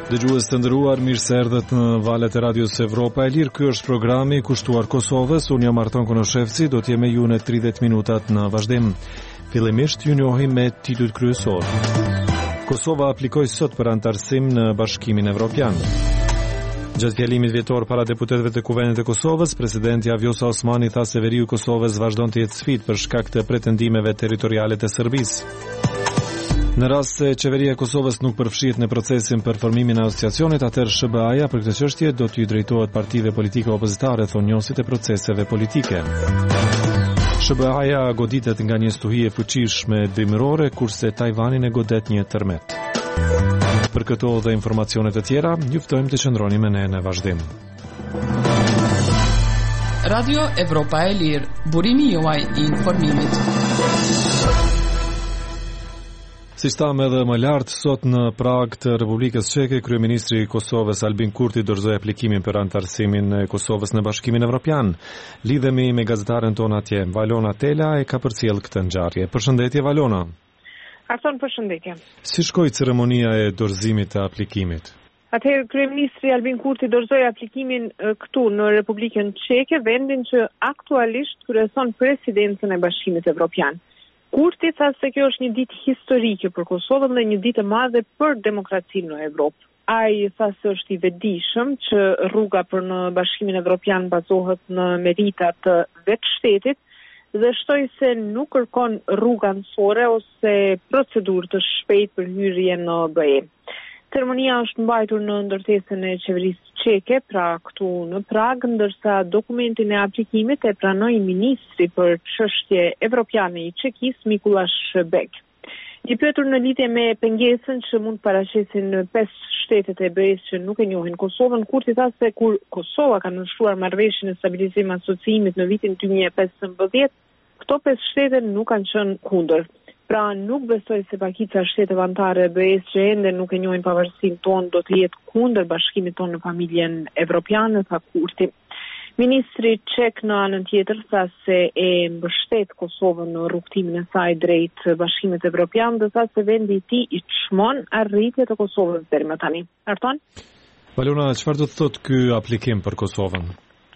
Dëgjues të nderuar, mirë se erdhët në valët e Radios Evropa e Lirë. Ky është programi kushtuar Kosovës. Unë jam Arton Konoshevci, do të jem me ju në 30 minutat në vazhdim. Fillimisht ju njohim me titujt kryesor. Kosova aplikoi sot për anëtarësim në Bashkimin Evropian. Gjatë fjalimit vjetor para deputetëve të Kuvendit të Kosovës, presidenti Vjosa Osmani tha se veriu i Kosovës vazhdon të jetë sfidë për shkak të pretendimeve territoriale të Serbisë. Në rast se qeveria e Kosovës nuk përfshihet në procesin për formimin e asociacionit, atëherë SBA-ja për këtë çështje do t'ju drejtohet partive politike opozitare, thonë njësit e proceseve politike. SBA-ja goditet nga një stuhi e fuqishme dimërore, kurse Tajvanin e godet një tërmet. Për këto dhe informacione të tjera, ju ftojmë të qëndroni me ne në vazhdim. Radio Evropa e Lirë, burimi juaj i informimit. Si thamë edhe më lartë, sot në Prag të Republikës Çeke, kryeministri i Kosovës Albin Kurti dorëzoi aplikimin për anëtarësimin e Kosovës në Bashkimin Evropian. Lidhemi me gazetaren tonë atje. Valona Tela e ka përcjell këtë ngjarje. Përshëndetje Valona. Arton, përshëndetje. Si shkoi ceremonia e dorëzimit të aplikimit? Atëherë kryeministri Albin Kurti dorëzoi aplikimin këtu në Republikën Çeke, vendin që aktualisht kryeson presidencën e Bashkimit Evropian. Kurti tha se kjo është një ditë historike për Kosovën dhe një ditë e madhe për demokracinë në Evropë. Ai tha se është i vetëdijshëm që rruga për në Bashkimin Evropian bazohet në merita të vetë shtetit dhe shtoi se nuk kërkon rruga anësore ose procedurë të shpejtë për hyrje në BE. Ceremonia është mbajtur në ndërtesën e qeverisë çeke, pra këtu në Prag, ndërsa dokumentin e aplikimit e pranoi ministri për çështje evropiane i Çekisë, Mikulash Bek. I pyetur në lidhje me pengesën që mund paraqesin 5 shtetet e BE-s që nuk e njohin Kosovën, Kurti tha se kur Kosova ka nënshkruar marrëveshjen e stabilizim asociimit në vitin 2015, këto 5 shtete nuk kanë qenë kundër. Pra nuk besoj se pakica shteteve anëtare e BE-s që ende nuk e njohin pavarësinë tonë do të jetë kundër bashkimit tonë në familjen evropiane, tha Kurti. Ministri çek në anën tjetër tha se e mbështet Kosovën në rrugtimin e saj drejt bashkimit evropian dhe tha se vendi i tij i çmon arritjet e Kosovës deri më tani. Arton? Valona, çfarë do të thotë ky aplikim për Kosovën?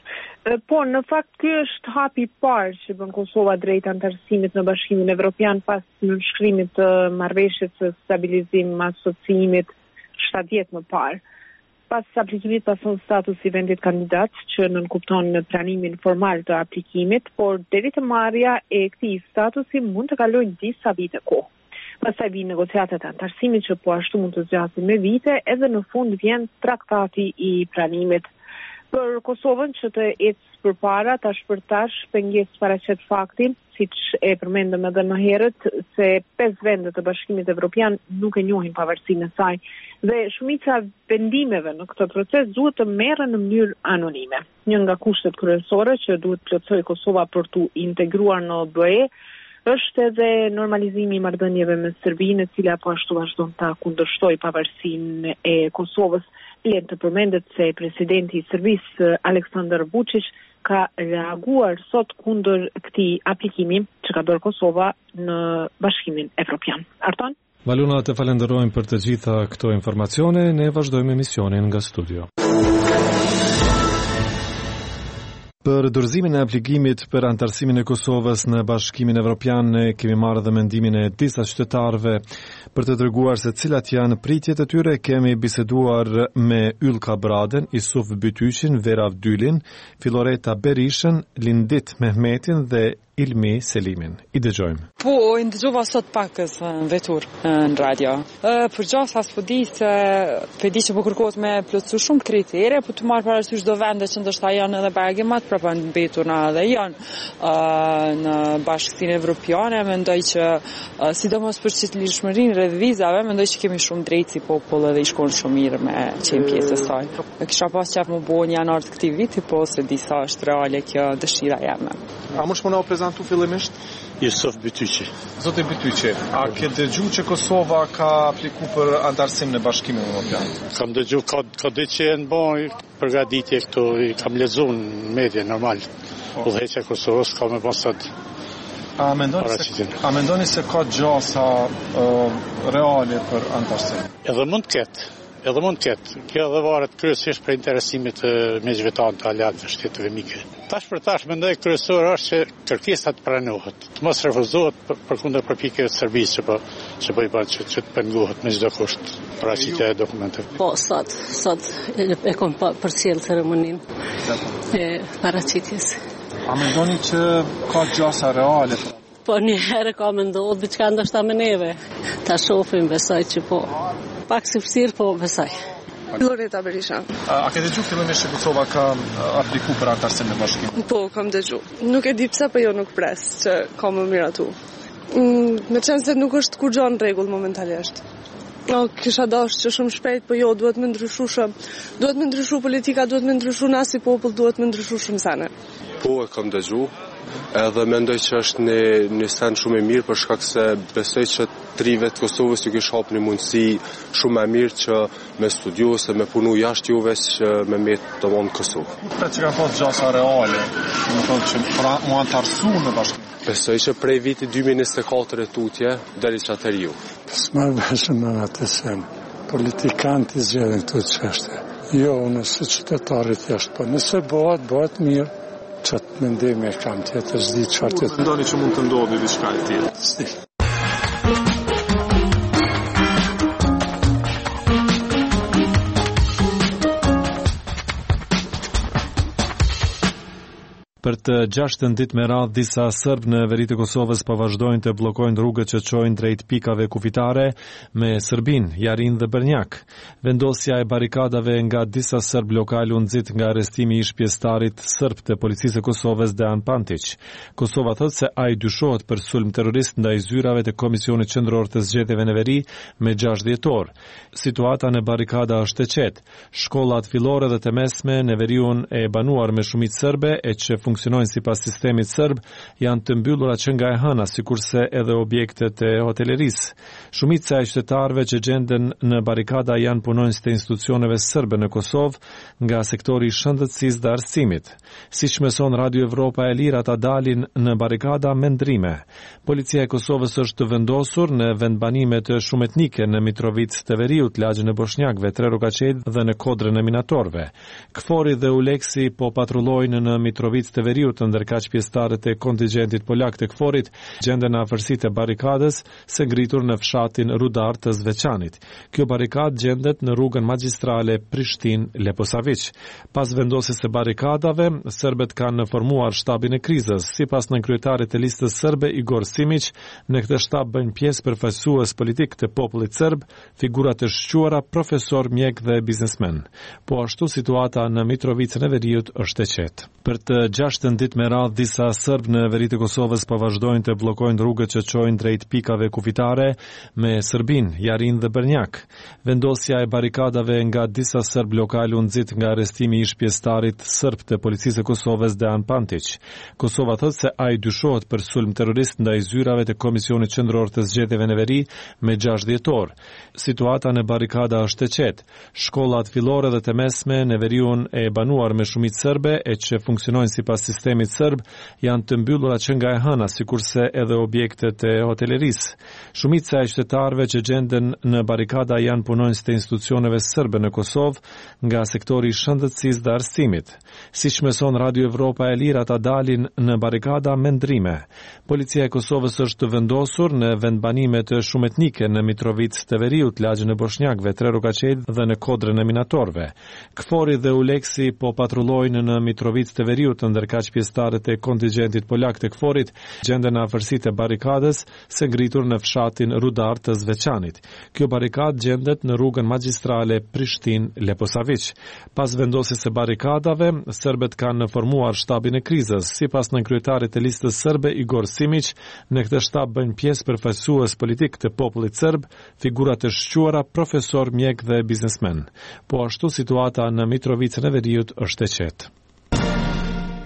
Po, në fakt, ky është hapi i parë që bën Kosova drejt anëtarësimit në Bashkimin Evropian pas nënshkrimit të marrëveshjes së stabilizim asociimit 7 vjet më parë. Pas aplikimit pason status i vendit kandidat që nënkupton në pranimin formal të aplikimit, por deri te marrja e këtij statusi mund të kalojnë disa vite kohë. Pastaj vijnë negociatat e anëtarësimit që po ashtu mund të zgjasin me vite, edhe në fund vjen traktati i pranimit. Për Kosovën që të ecë përpara, tash për tash pengesë paraqet faktin, siç e përmendëm edhe më herët, se 5 vende të Bashkimit Evropian nuk e njohin pavarësinë e saj dhe shumica vendimeve në këtë proces duhet të merren në mënyrë anonime. Një nga kushtet kryesore që duhet plotësoj Kosova për tu integruar në BE është edhe normalizimi i marrëdhënieve me Serbinë, e cila po ashtu vazhdon ta kundërshtojë pavarësinë e Kosovës. Vlen të përmendet se presidenti i Serbisë Aleksandar Vučić ka reaguar sot kundër këtij aplikimi që ka bërë Kosova në Bashkimin Evropian. Arton? Valona, të falenderojmë për të gjitha këto informacione, ne vazhdojmë emisionin nga studio. Për dorëzimin e aplikimit për anëtarësimin e Kosovës në Bashkimin Evropian, ne kemi marrë dhe mendimin e disa qytetarëve për të treguar se cilat janë pritjet e tyre. Kemi biseduar me Ylka Braden, Isuf Bytyqin, Vera Vdylin, Filoreta Berishën, Lindit Mehmetin dhe Ilmi Selimin. I dëgjojmë. Po, i dëgjova sot pakës në vetur në radio. Për gjas as po di se di që po kërkohet me plotësu shumë kritere, po të marrë parasysh çdo vende që ndoshta janë edhe bargimat prapa mbetur na edhe janë në Bashkinë Evropiane, mendoj që sidomos për qytetëlishmërinë rreth vizave, mendoj që kemi shumë drejt si popull dhe i shkon shumë mirë me qenë pjesë e saj. Kisha pas qef më bëu në janar të këtij viti, po se disa është reale kjo dëshira jeme. A mund të na prezantu fillimisht? Isuf Bytyqi. Zoti Bytyqi, a ke dëgjuar që Kosova ka aplikuar për anëtarësim në Bashkimin Evropian? Kam dëgjuar ka diçën bën përgatitje këtu, kam lexuar në media normal. Udhëheqja e Kosovës ka më pasat. A mendoni se ka gjasa reale për anëtarësim? Edhe mund të ketë. Edhe mund të ketë. Kjo edhe varet kryesisht për interesimit të megjvetan të aleatëve shtetëve mike. Tash për tash mendoj kryesor është që kërkesa të pranohet, të mos refuzohet përkundër përpjekjeve të Serbisë që po i bën që të pengohet me çdo kusht paraqitja e dokumenteve. Po sot e kam përcjell ceremoninë e paraqitjes. A mendoni që ka gjasa reale? Po një herë ka mendohet diçka ndoshta me neve. Ta shohim, besoj që po. Pak si vështirë, po besoj. Loreta Berisha. A ke dëgjuar fillimisht që Kosova ka aplikuar për anëtarësinë në bashkim? Po, kam dëgjuar. Nuk e di pse, po jo nuk pres që ka më miratu. Me qenë se nuk është kur gjon rregull momentalisht. Kisha dashur që shumë shpejt, po jo, duhet me ndryshu shumë. Duhet me ndryshu politika, duhet me ndryshu na si popull, duhet me ndryshu shumë sene. Po, e kam dëgjuar. Edhe mendoj që është një sen shumë e mirë për shkak se besoj që trive të Kosovës ju kish hap një mundësi shumë e mirë që me studiu ose me punu jashtë juve që me metë të vonë Kosovë. Pra që ka pas gjasa reale, më thonë që mu antarësu në bashkim? Besoj që prej viti 2024 e tutje, deri që atër ju. S'ma veshëm në atë sen. Politikanti zgjedhin këto çështje. Jo, unë si qytetarit jashtë, po nëse bëhet mirë, qatë mendime e kam tjetër, zdi qartë tjetër. Ndoni që mund të ndodhi diçka e tjetër? Zdi. Për të 6 ditë me radhë, disa Sërbë në veri të Kosovës po vazhdojnë të bllokojnë rrugët që çojnë drejt pikave kufitare me Serbinë, Jarin dhe Brnjak. Vendosja e barikadave nga disa Sërbë lokal u nxit nga arrestimi i shpjestarit sërb të policisë së Kosovës Dean Pantić. Kosova thotë se ai dyshohet për sulm terrorist ndaj zyrave të Komisionit Qendror të Zgjedhjeve në veri me 6 dhjetor. Situata në barikada është e qetë. Shkollat fillore dhe të mesme në veriun e banuar me shumicë serbe e që funksionojnë sipas sistemit serb janë të mbyllura që nga e hëna, sikurse edhe objektet e hotelerisë. Shumica e qytetarëve që gjenden në barikada janë punonjës të institucioneve serbe në Kosovë nga sektori i shëndetësisë dhe arsimit. Siç mëson Radio Evropa e Lirë, ata dalin në barikada me ndrime. Policia e Kosovës është vendosur në vendbanime të shumë etnike në Mitrovic të Veriut, lagjën e Boshnjakëve, Trerokaçet dhe në Kodrën e Minatorëve. Kfori dhe Uleksi po patrullojnë në Mitrovic të Veriut, ndërkaq pjesëtarët e kontingjentit polak të Kforit gjenden në afërsitë e barikadës së ngritur në fshatin Rudar të Zveçanit. Kjo barikadë gjendet në rrugën magjistrale Prishtinë-Leposavić. Pas vendosjes së barikadave, serbët kanë formuar shtabin e krizës. Sipas nënkryetarit të listës serbe Igor Simić, në këtë shtab bëjnë pjesë përfaqësues politik të popullit serb, figura të shquara, profesor, mjek dhe biznesmen. Po ashtu situata në Mitrovicën e Veriut është e qetë. Për të 6 ditë me radhë, disa Sërbë në veri të Kosovës po vazhdojnë të bllokojnë rrugët që çojnë drejt pikave kufitare me Serbinë, Jarin dhe Brnjak. Vendosja e barikadave nga disa Sërbë lokal u nxit nga arrestimi i shpjestarit sërb të policisë së Kosovës Dean Pantić. Kosova thotë se ai dyshohet për sulm terrorist ndaj zyrave të Komisionit Qendror të Zgjedhjeve në veri me 6 dhjetor. Situata në barikada është e qetë. Shkollat fillore dhe të mesme në veriun e banuar me shumicë serbe e që funksionojnë sipas sistemit serb janë të mbyllura që nga e hëna, sikurse edhe objektet e hotelerisë. Shumica e qytetarëve që gjenden në barikada janë punonjës të institucioneve serbe në Kosovë nga sektori i shëndetësisë dhe arsimit. Siç mëson Radio Evropa e Lirë, ata dalin në barikada me ndrime. Policia e Kosovës është vendosur në vendbanime të shumë etnike në Mitrovic të Veriut, lagjën e Boshnjakëve, Trerokaçet dhe në Kodrën e Minatorëve. Kfori dhe Uleksi po patrullojnë në Mitrovic të Veriut, ndërkaq pjesëtarët e kontingjentit polak të Kforit gjenden në afërsitë e barikadës së ngritur në fshatin Rudar të Zveçanit. Kjo barikadë gjendet në rrugën magjistrale Prishtinë-Leposavić. Pas vendosjes së barikadave, serbët kanë formuar shtabin e krizës. Sipas nënkryetarit të listës serbe Igor Simić, në këtë shtab bëjnë pjesë përfaqësues politik të popullit serb, figura të shquara, profesor, mjek dhe biznesmen. Po ashtu situata në Mitrovicën e Veriut është e qetë.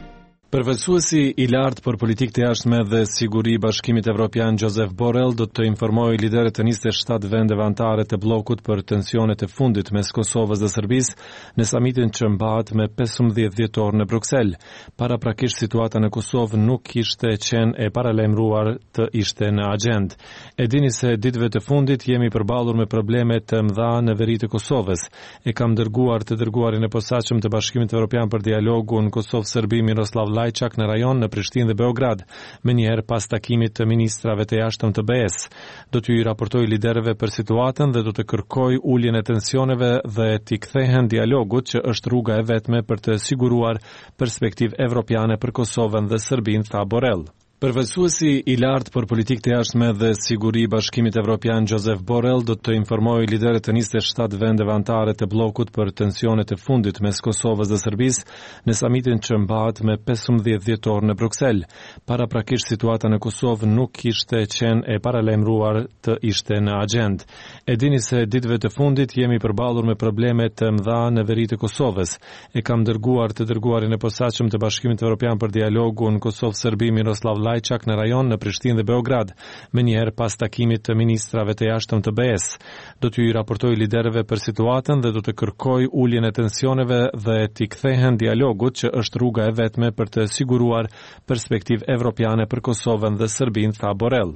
Përfaqësuesi I lartë për politikë të jashtme dhe siguri I Bashkimit Evropian Josep Borrell do të informojë liderët të 27 vendeve anëtare të bllokut për tensionet e fundit mes Kosovës dhe Serbisë në samitin që mbahet me 15 dhjetor në Bruksel. Paraprakisht situata në Kosovë nuk kishte qenë e paralajmëruar të ishte në agjendë. E dini se ditëve të fundit jemi përballur me probleme të mëdha në veri të Kosovës. E kam dërguar të dërguarin e posaçëm të Bashkimit Evropian për dialogun Kosovë-Serbi Miroslav Lajçak në rajon në Prishtinë dhe Beograd, menjëherë pas takimit të ministrave të jashtëm të BE-s. Do t'ju raportoj liderëve për situatën dhe do të kërkoj uljen e tensioneve dhe t'i kthehen dialogut që është rruga e vetme për të siguruar perspektivë evropiane për Kosovën dhe Serbinë, tha Borrell. Përfaqësuesi I lartë për politikë të jashtme dhe siguri I Bashkimit Evropian Josep Borrell do të informojë liderët të 27 vendeve anëtare të bllokut për tensionet e fundit mes Kosovës dhe Serbisë në samitin që mbahet me 15 dhjetor në Bruksel. Paraprakisht situata në Kosovë nuk kishte qenë e paralajmëruar të ishte në agjendë. E dini se ditëve të fundit jemi përballur me probleme të mëdha në veri të Kosovës. E kam dërguar të dërguarin e posaçëm të Bashkimit Evropian për dialogun Kosovë-Serbi Miroslav Lajçak në rajon në Prishtinë dhe Beograd, menjëherë pas takimit të ministrave të jashtëm të BE-s. Do t'ju raportoj liderëve për situatën dhe do të kërkoj uljen e tensioneve dhe t'i kthehen dialogut që është rruga e vetme për të siguruar perspektivë evropiane për Kosovën dhe Serbinë, tha Borrell.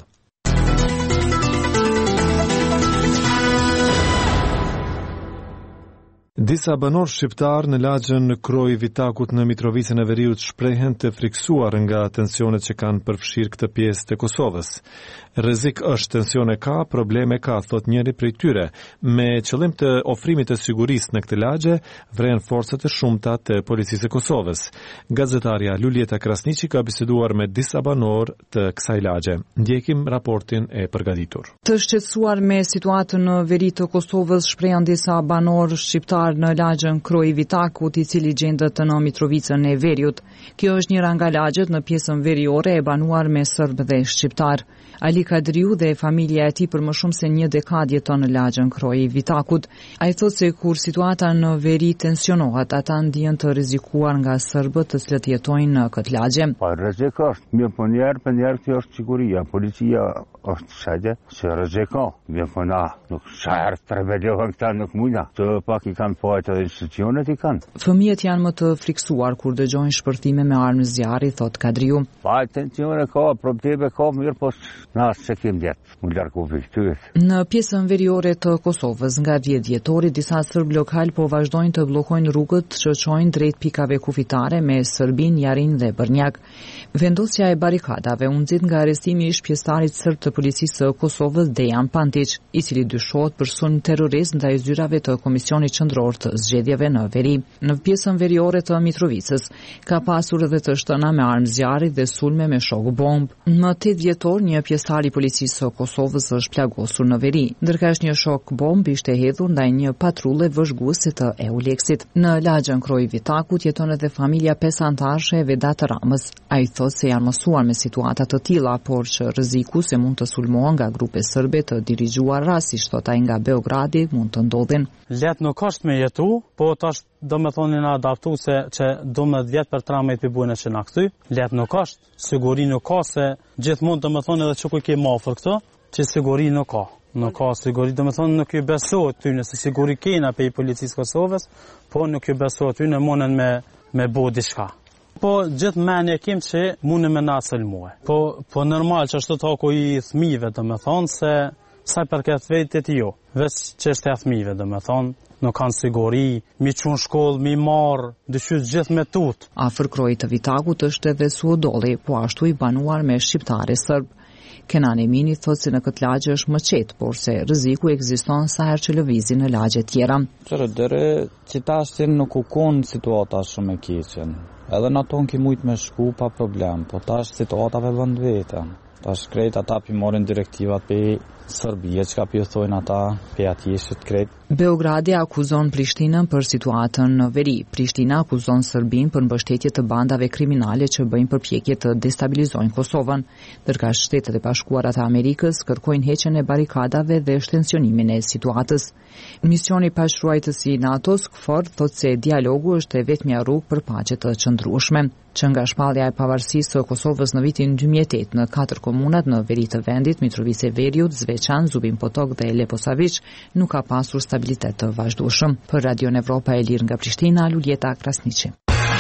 Disa banor shqiptar në lagjën Kroi Vitakut në Mitrovicën e Veriut shprehen të friksuar nga tensionet që kanë përfshirë këtë pjesë të Kosovës. Rrezik është, tensione ka, probleme ka, thot njëri prej tyre. Me qëllim të ofrimit të sigurisë në këtë lagje, vren forcat e shumta të policisë së Kosovës. Gazetarja Lulieta Krasniqi ka biseduar me disa banor të kësaj lagje. Ndjekim raportin e përgatitur. Të shqetësuar me situatën në veri të Kosovës, shprehen disa banor shqiptar në lagjën Kroi Vitakut, I cili gjendet në Mitrovicën e Veriut. Kjo është njëra nga lagjet në pjesën veriore e banuar me serb dhe shqiptar. Ali Kadriu dhe familja e tij për më shumë se një dekadë jeton në lagjën Kroi Vitakut. Ai thotë se kur situata në veri tensionohet, ata ndihen të rrezikuar nga serbët të cilët jetojnë në këtë lagje. Po rrezik është, mirë po njerë kjo është siguria, policia është shajde, që rreziko, mirë po na nuk shajrë të rebeliohen këta nuk mujna, të pak I kanë pojtë edhe institucionet I kanë. Fëmijët janë më të friksuar kur dëgjojnë shpërthime me armë zjarri, thot Kadriu. Pa tensione ka, probleme ka, mirë po na se kem djetë, më largu vështyet. Në pjesën veriore të Kosovës, nga 10 dhjetori, disa serb lokal po vazhdojnë të bllokojnë rrugët që çojnë drejt pikave kufitare me Serbin, Jarin dhe Bërnjak. Vendosja e barikadave u nxit nga arrestimi I shpjestarit serb të policisë së Kosovës Dejan Pantić, I cili dyshohet për sulm terrorist ndaj zyrave të Komisionit Qendror të Zgjedhjeve në veri. Në pjesën veriore të Mitrovicës ka pasur edhe të shtëna me armë zjarri dhe sulme me shok bomb. Më 8 dhjetor, një pjesëtar I policisë së Kosovës është plagosur në veri, ndërkësh një shok bomb ishte hedhur ndaj një patrulle vëzhguese të EULEX-it. Në lagjën Kroi Vitakut jeton edhe familja 5 anëtarësh e Vedat Ramës. Ai thotë se janë mësuar me situata të tilla, por që rreziku se mund të sulmohen nga grupe serbe të dirigjuar rastisht, thot ai, nga Beogradi mund të ndodhin. Let nuk është me jetu, po tash do me thoni na adaptu se që do me 10 për tramejt për bujnë që na këty. Let nuk është, siguri nuk ka, se gjithmonë do me thoni edhe që kuj ke mafër këto, që siguri nuk ka. Nuk ka siguri, do me thonë nuk ju besohet ty nëse siguri kena pe I policisë Kosovës, po nuk ju besohet ty në monën me bo diçka. Po gjithë menje kem që mune me nasëll muhe. Po normal që është të tako I thmive, do me thonë, se sa për këtë vetit jo. Veç që është e thmive, do me thonë, nuk kanë siguri, mi qunë shkollë, mi marë, dëshyt gjithë me tutë. Afër Kroi të Vitakut është edhe Suodolli, po ashtu I banuar me shqiptare serb. Kenan Emini thotë se në këtë lagje është më qetë, por se rreziku ekziston sa herë që lëvizin në lagje tjera. Dere që tashin nuk u konë situata shumë e keqen. Edhe në tonë ki mujtë me shku pa problem, po tash situata pe bënd vetën. Tash krejt ata pi morin direktivat pe Serbia, që ka pjëthojnë ata pe atjeshët krejt. Beogradi akuzon Prishtinën për situatën në veri. Prishtina akuzon Serbin për mbështetje të bandave kriminale që bëjnë përpjekje të destabilizojnë Kosovën, ndërsa Shtetet e Bashkuara të Amerikës kërkojnë heqjen e barikadave dhe shtensionimin e situatës. Misioni pashruajtësi i NATO-s KFOR thotë se dialogu është e vetmja rrugë për paqe të qëndrueshme. që nga shpallja e pavarësisë së Kosovës në vitin 2008 në 4 komunat në veri të vendit, Mitrovica e Veriut, Zveçan, Zubin Potok dhe Leposavić, nuk ka pasur stabilitet të vazhdueshëm. Për Radio Evropa e Lirë nga Prishtina, Luljeta Krasniqi.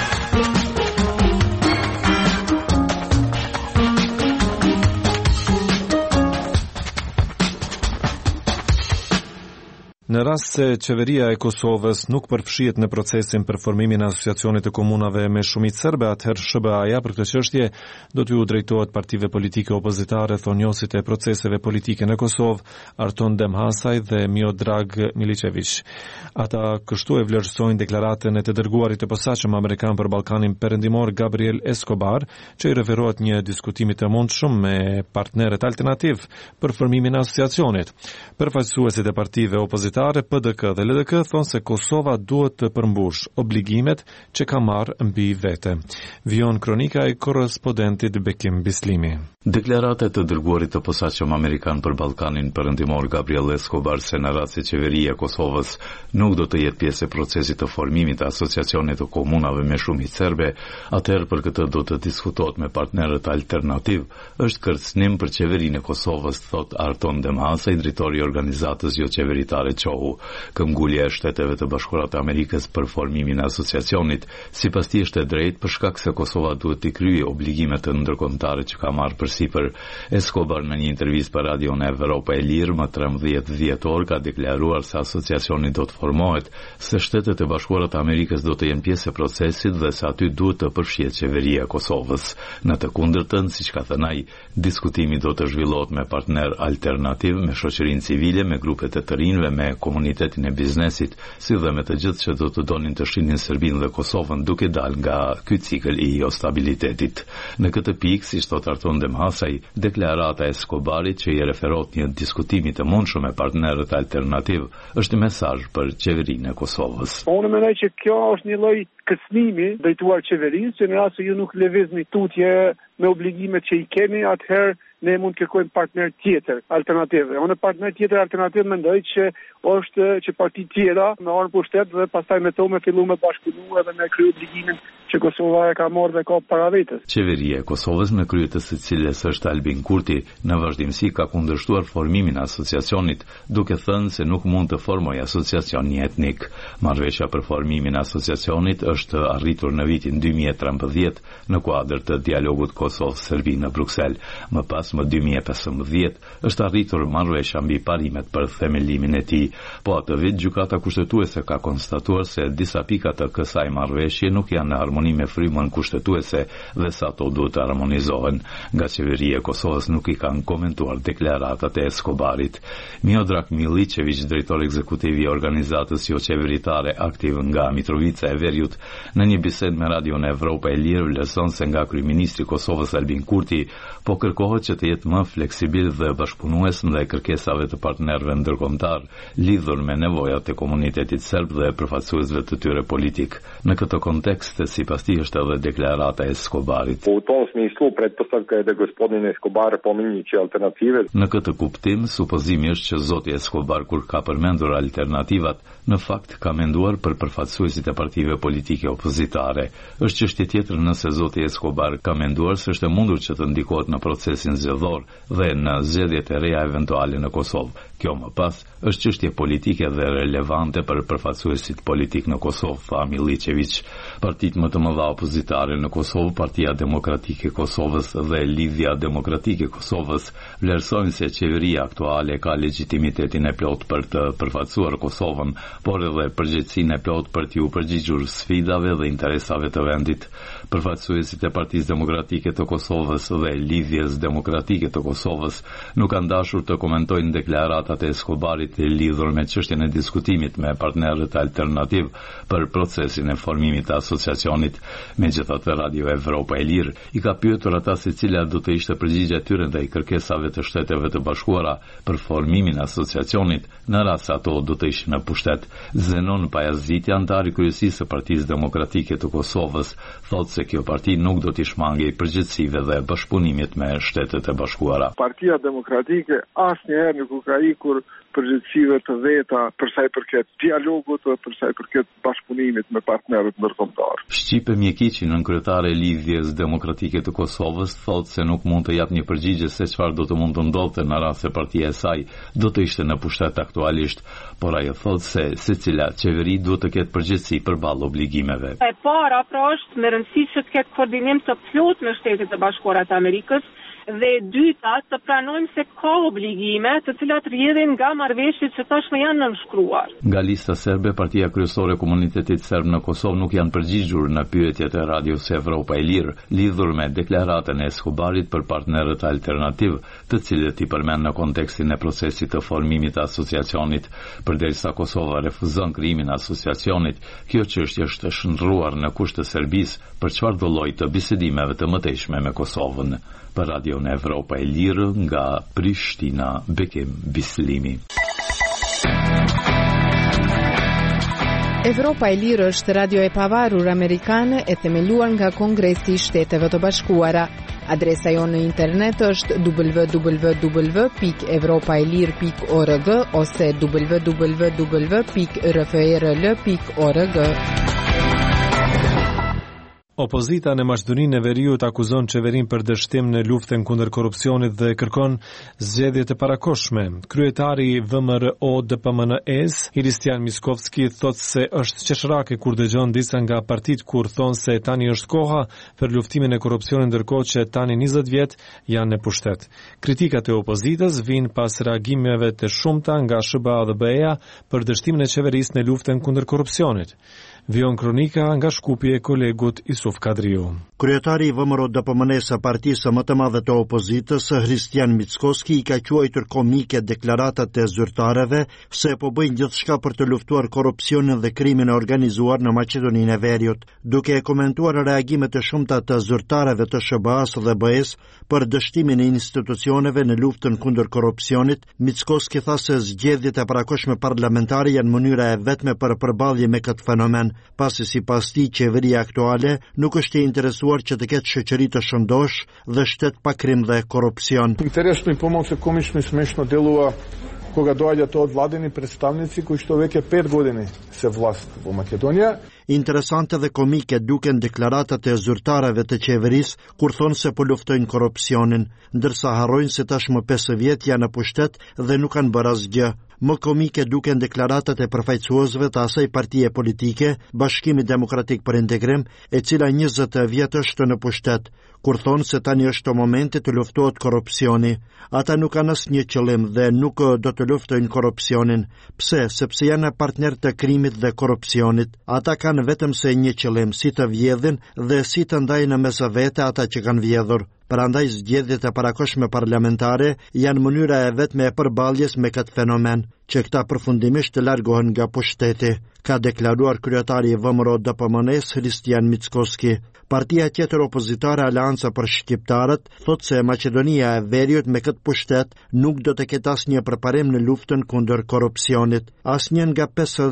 Në rast se qeveria e Kosovës nuk përfshihet në procesin për formimin e asociacionit të komunave me shumicë serbe, atëherë SBA-ja për këtë çështje do t'ju drejtohet partive politike opozitare, thonë njohësit e proceseve politike në Kosovë, Arton Demhasaj dhe Miodrag Milicević. Ata kështu e vlerësojnë deklaratën e të dërguarit të posaçëm amerikan për Ballkanin Perëndimor Gabriel Escobar, që i referohet një diskutimi të mundshëm me partnerët alternativ për formimin e asociacionit. Përfaqësuesit e partive opozitare PDK dhe LDK thonë se Kosova duhet të përmbush obligimet që ka marrë mbi vete. Vion kronika e korrespondentit Bekim Bislimi. Deklarata e të dërguarit të posaçëm amerikan për Ballkanin Perëndimor Gabriel Escobar se në rast se qeveria e Kosovës nuk do të jetë pjesë e procesit të formimit të asociacionit të komunave me shumicë serbe, atëherë për këtë do të diskutohet me partnerët alternativ, është kërcënim për qeverinë e Kosovës, thot Arton Demhasaj, drejtori i organizatës jo qeveritare QOHU. Këmbgulja e Shteteve të Bashkuara të Amerikës për formimin e asociacionit, sipas tij është e drejtë për shkak se Kosova duhet të kryejë obligimet të ndërkombëtare që ka marrë përsipër. Escobar në një intervistë për Radio Evropa e Lirë më 13 dhjetor ka deklaruar se asociacioni do të formohet, se Shtetet e Bashkuara të Amerikës do të jenë pjesë e procesit dhe se aty duhet të përfshihet qeveria e Kosovës. Në të kundërtën, siç ka thënë ai, diskutimi do të zhvillohet me partner alternativ, me shoqërinë civile, me grupet e të rinjve, me komunitetin e biznesit, si dhe me të gjithë që do të donin të shihnin Serbinë dhe Kosovën duke dalë nga ky cikël i jo stabilitetit. Në këtë pikë, siç thot Arton Demhasaj, deklarata e Escobarit që i referohet një diskutimi të mundshëm me partnerët alternativ është mesazh për qeverinë e Kosovës. Unë mendoj që kjo është një lloj kërcënimi drejtuar qeverisë, që në rast se ju nuk lëvizni tutje me obligimet që i keni, atëherë ne mund të kërkojmë partner tjetër alternativ. Unë partner tjetër alternativ mendoj që është që parti tjera me orën pushtet dhe pastaj me to me fillu me bashkëpunu edhe me kryer obligimin që Kosova e ka marrë dhe ka para vetes. Qeveria e Kosovës, me krye të së cilës është Albin Kurti, në vazhdimsi ka kundërshtuar formimin e asociacionit, duke thënë se nuk mund të formojë asociacion etnik. Marrëveshja për formimin e asociacionit është arritur në vitin 2013 në kuadër të dialogut Kosovë-Serbi në Bruksel. Më pas, më 2015, është arritur marrëveshja mbi parimet për themelimin e tij. Po atë vit gjykata kushtetuese ka konstatuar se disa pika të kësaj marrëveshje nuk janë në harmoni me frymën kushtetuese dhe se ato duhet të harmonizohen. Nga qeveria e Kosovës nuk i kanë komentuar deklaratat e Escobarit. Miodrag Milicević, drejtor ekzekutiv i organizatës jo qeveritare aktiv nga Mitrovica e Veriut, në një bisedë me Radio Evropa e Lirë vlerëson se nga kryeministri i Kosovës Albin Kurti po kërkohet që të jetë më fleksibil dhe bashkëpunues ndaj kërkesave të partnerëve ndërkombëtar lidhur me nevojat e komunitetit serb dhe përfaqësuesve të tyre politik. Në këtë kontekst, sipas tij është edhe deklarata e Escobarit. U tom smislu pretpostavka je da gospodin Escobar pominje që alternative. Në këtë kuptim, supozimi është që zoti Escobar kur ka përmendur alternativat, në fakt ka menduar për përfaqësuesit e partive politike opozitare. Është çështje tjetër nëse zoti Escobar ka menduar se është e mundur që të ndikohet në procesin zgjedhor dhe në zgjedhjet e reja eventuale në Kosovë. Kjo më pas është çështje politike dhe relevante për përfaqësuesit politik në Kosovë, tha Milicević. Partitë më të mëdha opozitare në Kosovë, Partia Demokratike e Kosovës dhe Lidhja Demokratike e Kosovës, vlerësojnë se qeveria aktuale ka legitimitetin e plot për të përfaqësuar Kosovën, por edhe përgjegjësinë e plot për t'u përgjigjur sfidave dhe interesave të vendit. Përfaqësuesit e Partisë Demokratike të Kosovës dhe Lidhjes Demokratike të Kosovës nuk kanë dashur të komentojnë deklaratat e Escobarit e lidhur me çështjen e diskutimit me partnerët alternativ për procesin e formimit të asociacionit. Megjithatë, Radio Evropa e Lirë i ka pyetur ata se cila do të ishte përgjigjja e tyre ndaj kërkesave të Shteteve të Bashkuara për formimin e asociacionit në rast se ato do të ishin në pushtet. Zenon Pajaziti, antar i kryesisë së Partisë Demokratike të Kosovës, thotë se kjo parti nuk do t'i shmangej përgjegjësive dhe bashkëpunimit me Shtetet e Bashkuara. Partia Demokratike asnjëherë nuk ka ikur përgjegjësive të veta për sa i përket dialogut dhe për sa i përket bashkëpunimit me partnerët ndërkombëtar. Shqipe Mjekiçi, kryetare e Lidhjes Demokratike të Kosovës, thotë se nuk mund të jap një përgjigje se çfarë do të mund të ndodhte në rast se partia e saj do të ishte në pushtet aktualisht, por ajo thotë se secila qeveri duhet të ketë përgjegjësi përballë obligimeve. E para pra është me rëndësi që të ketë koordinim të plotë me Shtetet e Bashkuara të Amerikës, dhe e dyta të pranojmë se ka obligime të cilat rrjedhin nga marrëveshjet që tashmë janë nënshkruar. Nga lista serbe, partia kryesore e komunitetit serb në Kosovë nuk janë përgjigjur në pyetjet e Radios Evropa e Lirë lidhur me deklaratën e Escobarit për partnerët alternativ, të cilët i përmend në kontekstin e procesit të formimit të asociacionit. Përderisa Kosova refuzon krijimin e asociacionit, kjo çështje është shndruar në kusht të Serbisë për çfarëdo lloj të bisedimeve të mëtejshme me Kosovën. Për Radion Evropa e Lirë nga Prishtina, Bekim Bislimi. Evropa e Lirë është radio e pavarur amerikane e themeluar nga Kongresi i Shteteve të Bashkuara. Adresa jonë në internet është www.evropaelir.org ose www.rfrl.org. Opozita në Maqedoninë e Veriut akuzon qeverinë për dështim në luftën kundër korrupsionit dhe kërkon zgjedhje të parakoshme. Kryetari VMRO-DPMNE-s, Hristijan Miskovski, thotë se është qeshrake kur dëgjon disa nga partitë kur thonë se tani është koha për luftimin e korrupsionit, ndërkohë që tani 20 vjet janë në pushtet. Kritikat e opozitës vijnë pas reagimeve të shumta nga SBA dhe BE-ja për dështimin e qeverisë në luftën kundër korrupsionit. Vion kronika nga Shkupi e kolegut Isuf Kadriu. Kryetari i VMRO-DPMNE-s, partisë më të madhe të opozitës, Hristijan Mickoski, i ka quajtur komike deklaratat e zyrtareve se po bëjnë gjithçka për të luftuar korrupsionin dhe krimin e organizuar në Maqedoninë e Veriut. Duke e komentuar reagimet e shumta të zyrtareve të SBA-s dhe BE-s për dështimin e institucioneve në luftën kundër korrupsionit, Mickoski tha se zgjedhjet e parakoshme parlamentare janë mënyra e vetme për përballje me këtë fenomen, pasi sipas tij qeveria aktuale nuk është e interesuar që të ketë shoqëri të shëndosh dhe shtet pa krim dhe korupcion. Interesno mi pomoći komično i smešno delува кога доаѓаат од владени представници кои што веќе 5 години се власт во Македонија. Interesante dhe komike duken deklaratat e zyrtarëve të qeverisë kur thonë se po luftojnë korrupsionin, ndërsa harrojnë se tashmë 5 vjet janë në pushtet dhe nuk kanë bërë asgjë. Më komike duken deklaratat e përfaqësuesve të asaj partie politike, Bashkimi Demokratik për Integrim, e cila 20 vjet është në pushtet, kur thonë se tani është momenti të luftohet korrupsioni. Ata nuk kanë asnjë qëllim dhe nuk do të luftojnë korrupsionin. Pse? Sepse janë partner të krimit dhe korrupsionit. Ata kanë vetëm se një qëllim, si të vjedhin dhe si të ndajnë mes vete ata që kanë vjedhur. Prandaj zgjedhjet e parakoshme parlamentare janë mënyra e vetme e përballjes me këtë fenomen, që këta përfundimisht të largohen nga pushteti, ka deklaruar kryetari i VMRO-DPMNE-s Hristijan Mickoski. Partia tjetër opozitare Aleanca për Shqiptarët thotë se Maqedonia e Veriut me këtë pushtet nuk do të ketë asnjë përparim në luftën kundër korrupsionit. Asnjë nga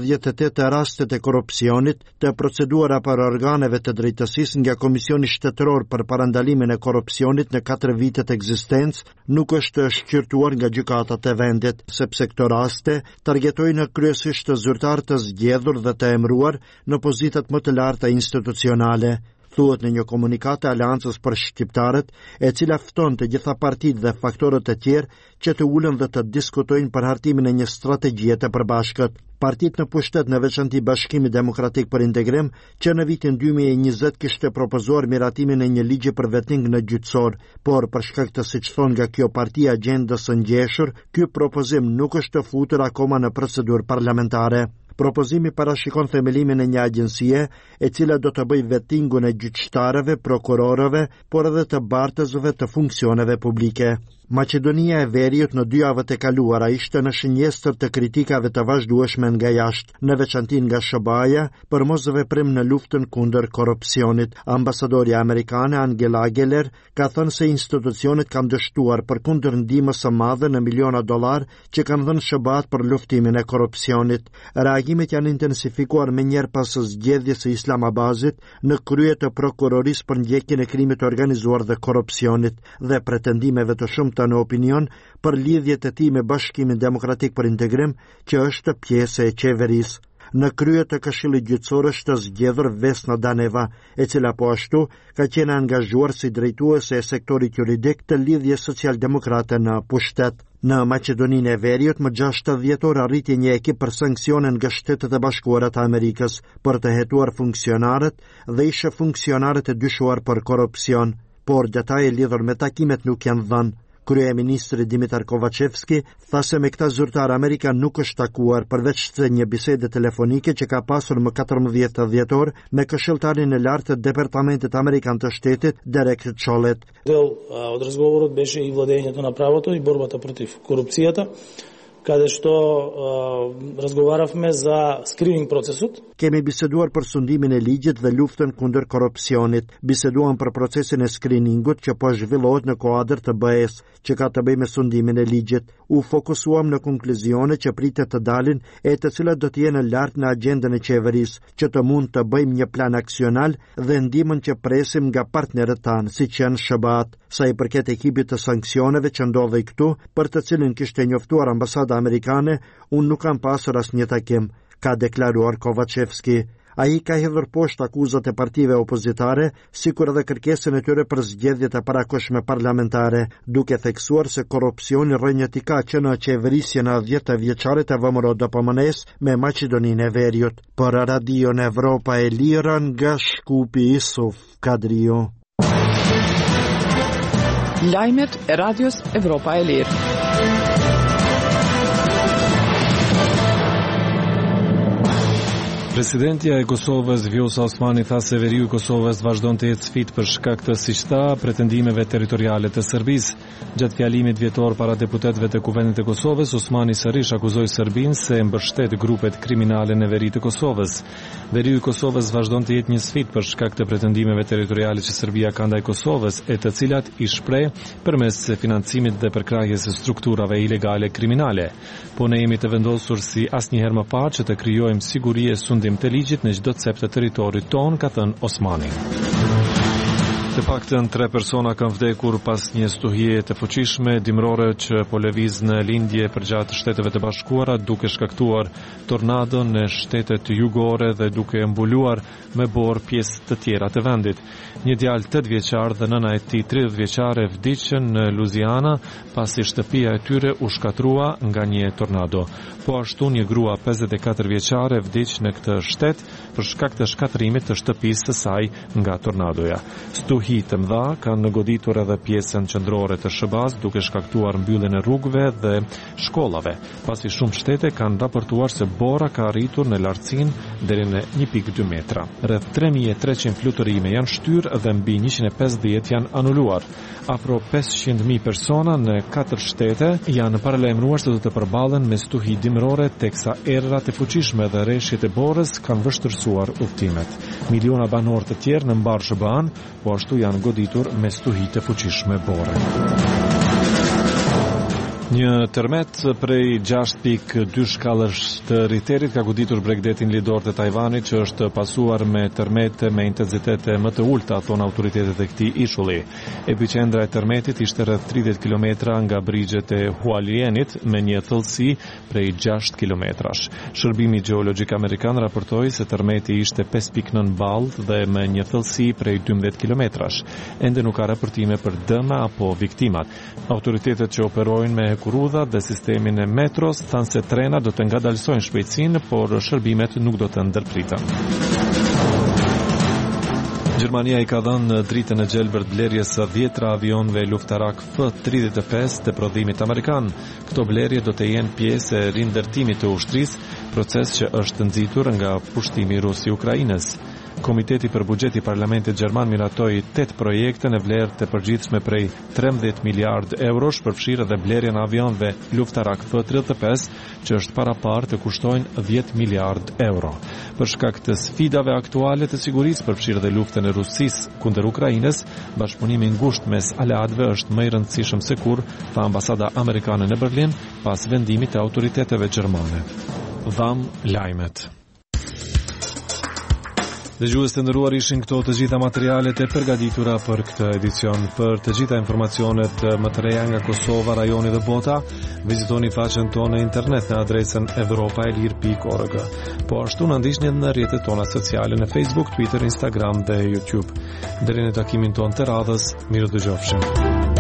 58 rastet e korrupsionit të proceduara për organeve të drejtësisë nga Komisioni Shtetëror për parandalimin e korrupsionit në 4 vitet ekzistencë nuk është shqyrtuar nga gjykatat e vendit, sepse këto raste targetojnë kryesisht zyrtar të zgjedhur dhe të emëruar në pozitat më të larta institucionale. Thuhet në një komunikat e Aleancës për Shqiptarët, e cila fton të gjitha partitë dhe faktorët e tjerë që të ulen dhe të diskutojnë për hartimin e një strategjie të përbashkët. Partitë në pushtet, në veçanti Bashkimi Demokratik për Integrim, që në vitin 2020 kishte propozuar miratimin e një ligji për vetting në gjyqësor, por për shkak të siç thon nga kjo parti agjendës së ngjeshur, ky propozim nuk është futur akoma në procedurë parlamentare. Propozimi parashikon themelimin e një agjencie e cila do të bëjë vettingun e gjyqtarëve, prokurorëve, por edhe të bartësve të funksioneve publike. Maqedonia e Veriut në 2 javët e kaluara ishte në shënjestër të kritikave të vazhdueshme nga jashtë, në veçanti nga SBA-ja për mosveprim në luftën kundër korrupsionit. Ambasadorja amerikane Angela Geller ka thënë se institucionet kanë dështuar përkundër ndihmës së madhe në miliona dollar që kanë dhënë SBA-t për luftimin e korrupsionit. Reagimet janë intensifikuar menjëherë pas zgjedhjes së Islamabadit në krye të prokurorisë për ndjekjen e krimit organizuar dhe korrupsionit dhe pretendimeve të shumta konsulta në opinion për lidhjet e tij me Bashkimin Demokratik për Integrim, që është pjesë e qeverisë. Në krye të Këshillit Gjyqësor është zgjedhur Vesna Daneva, e cila po ashtu ka qenë angazhuar si drejtuese e sektorit juridik të lidhjes socialdemokrate në pushtet. Në Maqedoninë e Veriut, më 6 dhjetor arriti një ekip për sanksione nga Shtetet e Bashkuara të Amerikës për të hetuar funksionarët dhe ishte funksionarët e dyshuar për korrupsion, por detaje lidhur me takimet nuk janë dhënë. Kryeministri Dimitar Kovacevski tha se me këta zyrtar Amerikan nuk është takuar, përveç se një bisede telefonike që ka pasur më 14 dhjetor me këshilltarin e lartë të Departamentit Amerikan të Shtetit, Derek Chollet. Дел од разговорот беше и владењето на правото и борбата против корупцијата, каде што разговаравме за скрининг процесот. Kemi biseduar për sundimin e ligjit dhe luftën kundër korrupsionit. Biseduam për procesin e screeningut që po zhvillohet në kuadër të BE-s, që ka të bëjë me sundimin e ligjit. U fokusuam në konkluzione që pritet të dalin e të cilat do të jenë lart në agjendën e qeverisë, që të mund të bëjmë një plan aksional dhe ndihmën që presim nga partnerët tanë, siç janë SHBA-t. Sa i përket ekipit të sanksioneve që ndodhej këtu, për të cilin kishte njoftuar ambasada amerikane, unë nuk kam pasur asnjë takim, ka deklaruar Kovacevski. Ai ka hedhur poshtë akuzat e partive opozitare, sikur edhe kërkesën e tyre për zgjedhjet e parakohshme parlamentare, duke theksuar se korrupsioni rrënjët i ka që në qeverisjen e 10 vjeçare të VMRO-DPMNE-s me Maqedoninë e Veriut. Për Radion Evropa e Lira nga Shkupi, Isuf Kadrio. Lajmet e Radios Evropa e Lirë. Presidentja e Kosovës Vjosa Osmani tha se veriu i Kosovës vazhdon të jetë sfidë për shkak të, siç tha, pretendimeve territoriale të Serbisë. Gjatë fjalimit vjetor para deputetëve të Kuvendit të Kosovës, Osmani sërish akuzoi Serbinë se mbështet grupet kriminale në veri të Kosovës. Veriu i Kosovës vazhdon të jetë një sfidë për shkak të pretendimeve territoriale që Serbia ka ndaj Kosovës, e të cilat i shpreh përmes financimit dhe përkrahjes së strukturave ilegale kriminale. Po ne jemi të vendosur si asnjëherë më parë që të krijojmë siguri e sundim të ligjit në çdo cep të territorit ton, ka thënë Osmani. Të paktën 3 persona kanë vdekur pas një stuhie të fuqishme dimrore që po lëviz në lindje përgjatë Shteteve të Bashkuara, duke shkaktuar tornado në shtetet jugore dhe duke mbuluar me borë pjesë të tjera të vendit. Një djalë 8 vjeçar dhe nëna e tij 30 vjeçare vdiqën në Louisiana pasi shtëpia e tyre u shkatrua nga një tornado. Po ashtu një grua 54 vjeçare vdiq në këtë shtet për shkak të shkatrimit të shtëpisë së saj nga tornadoja. Stuhi të mëdha kanë goditur edhe pjesën qendrore të SHBA-s, duke shkaktuar mbylljen e rrugëve dhe shkollave, pasi shumë shtete kanë raportuar se bora ka arritur në lartësinë deri në 1.2 metra. Rreth 3300 fluturime janë shtyrë dhe mbi 150 janë anuluar. Afro 500.000 persona në 4 shtete janë paralajmëruar se do të përballen me stuhi dimrore, teksa errat e fuqishme dhe rreshjet e borës kanë vështirësuar udhëtimet. Miliona banorë të tjerë në mbar SHBA-n po ashtu janë goditur me stuhi të fuqishme bore. Një tërmet prej 6.2 shkallësh të Richterit ka goditur Bregdetin lidor të Tajvanit, që është pasuar me tërmete me intensitete më të ulta, thon autoritetet e këtij ishulli. Epiqendra e tërmetit ishte rreth 30 km nga brigjet e Hualienit me një thellësi prej 6 km. Shërbimi gjeologjik amerikan raportoi se tërmeti ishte 5.9 ballë dhe me një thellësi prej 12 km. Ende nuk ka raportime për dëme apo viktimat. Autoritetet që operojnë me kurudha dhe sistemin e metros thanë se trena do të ngadalsojnë shpejtësinë, por shërbimet nuk do të ndërpriten. Gjermania i ka dhënë dritën e gjelbërt blerjes së 10 avionëve luftarak F-35 të prodhimit amerikan. Këto blerje do të jenë pjesë e rindërtimit të ushtrisë, proces që është nxitur nga pushtimi rus i Ukrainës. Komiteti për buxhet i Parlamentit Gjerman miratoi 8 projekte në vlerë të përgjithshme prej 13 miliard eurosh, përfshirë edhe blerjen e avionëve luftarak F-35, që është parapar të kushtojnë 10 miliard euro. Për shkak të sfidave aktuale të sigurisë, përfshirë edhe luftën e Rusisë kundër Ukrainës, bashkëpunimi ngushtë mes aleatëve është më i rëndësishëm se kur, tha ambasada amerikane në Berlin pas vendimit të autoriteteve gjermane. Dham lajmet. Dëgjues të nderuar, ishin këto të gjitha materialet e përgatitura për këtë edicion. Për të gjitha informacionet më të reja nga Kosova, rajoni dhe bota, vizitoni faqen tonë në internet në adresën evropaelir.org. Po ashtu na ndiqni në rrjetet tona sociale në Facebook, Twitter, Instagram dhe YouTube. Deri në takimin tonë të radhës, mirë dëgjofshim.